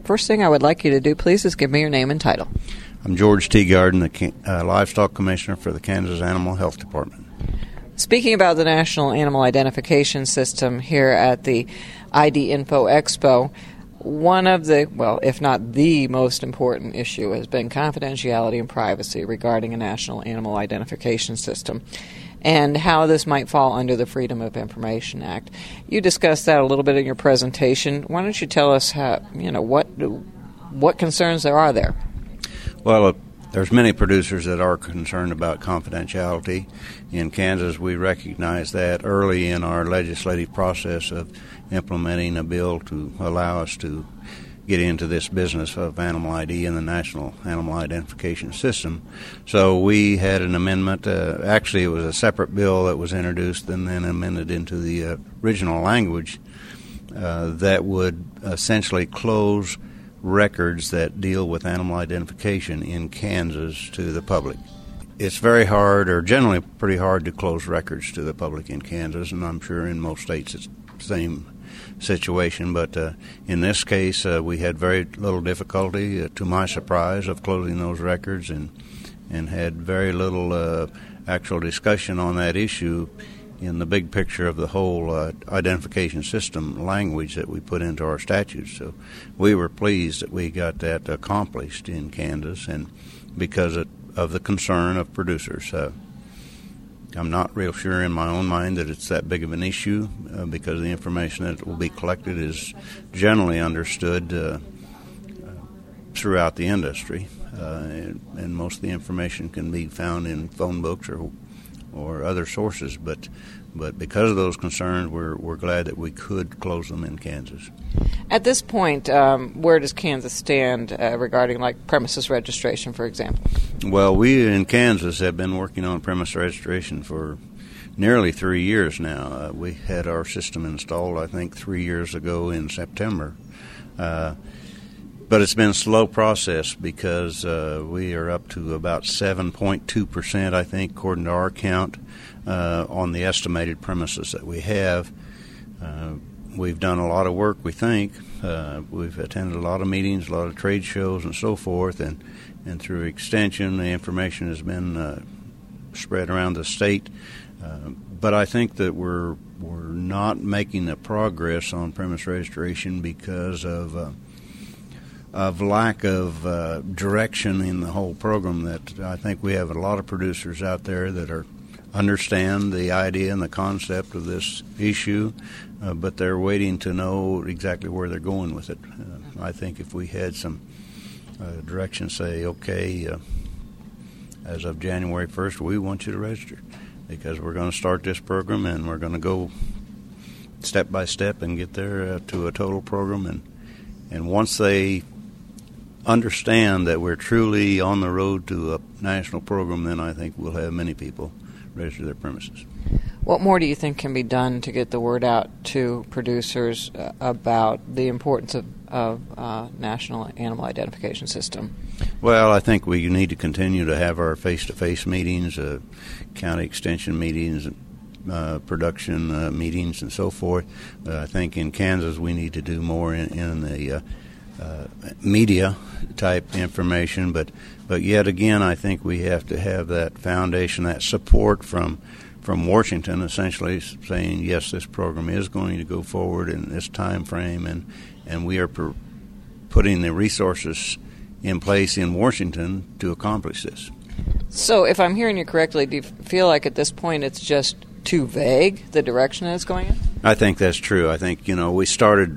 first thing I would like you to do, please, is give me your name and title. I'm George Teagarden, the Livestock Commissioner for the Kansas Animal Health Department. Speaking about the National Animal Identification System here at the ID Info Expo, one of the, well, if not the most important issue has been confidentiality and privacy regarding a National Animal Identification System and how this might fall under the Freedom of Information Act. You discussed that a little bit in your presentation. Why don't you tell us how, what concerns there are there? Well, there's many producers that are concerned about confidentiality. In Kansas, we recognize that early in our legislative process of implementing a bill to allow us to get into this business of animal ID and the National Animal Identification System. So we had an amendment. Actually, it was a separate bill that was introduced and then amended into the original language that would essentially close records that deal with animal identification in Kansas to the public. It's very hard, or generally pretty hard, to close records to the public in Kansas, and I'm sure in most states it's the same situation. But in this case, we had very little difficulty, to my surprise, of closing those records and had very little actual discussion on that issue in the big picture of the whole identification system language that we put into our statutes. So we were pleased that we got that accomplished in Kansas, and because of the concern of producers. I'm not real sure in my own mind that it's that big of an issue because the information that will be collected is generally understood throughout the industry, and most of the information can be found in phone books or other sources, but because of those concerns, we're glad that we could close them in Kansas. At this point, where does Kansas stand regarding, like, premises registration, for example? Well, we in Kansas have been working on premise registration for nearly 3 years now. We had our system installed, I think, 3 years ago in September. But it's been a slow process because we are up to about 7.2%, I think, according to our count, on the estimated premises that we have. We've done a lot of work, we think. We've attended a lot of meetings, a lot of trade shows, and so forth, and through extension, the information has been spread around the state. But I think that we're not making the progress on premise registration because of lack of direction in the whole program. That I think we have a lot of producers out there that understand the idea and the concept of this issue, but they're waiting to know exactly where they're going with it. I think if we had some direction, say, okay, as of January 1st, we want you to register because we're going to start this program and we're going to go step by step and get there to a total program. And once they understand that we're truly on the road to a national program, then I think we'll have many people register their premises. What more do you think can be done to get the word out to producers about the importance of National Animal Identification System? Well, I think we need to continue to have our face-to-face meetings, county extension meetings, production meetings, and so forth. I think in Kansas we need to do more in the media-type information, but yet again, I think we have to have that foundation, that support from Washington, essentially saying, yes, this program is going to go forward in this time frame, and we are putting the resources in place in Washington to accomplish this. So if I'm hearing you correctly, do you feel like at this point it's just too vague, the direction that it's going in? I think that's true. I think, we started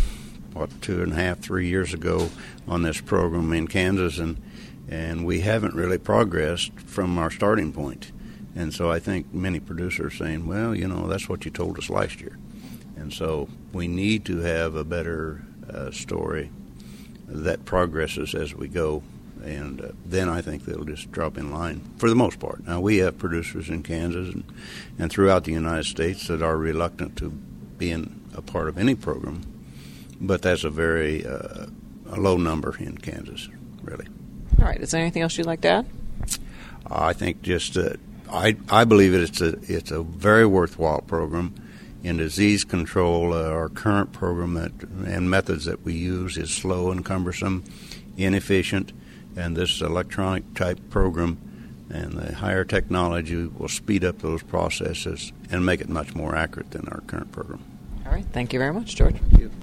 2.5, 3 years ago on this program in Kansas, and we haven't really progressed from our starting point. And so I think many producers are saying, well, that's what you told us last year. And so we need to have a better story that progresses as we go, and then I think they'll just drop in line for the most part. Now, we have producers in Kansas and throughout the United States that are reluctant to be a part of any program, but that's a very a low number in Kansas, really. All right. Is there anything else you'd like to add? I think just I believe it's a very worthwhile program. In disease control, our current program and methods that we use is slow and cumbersome, inefficient, and this electronic type program and the higher technology will speed up those processes and make it much more accurate than our current program. All right. Thank you very much, George. Thank you.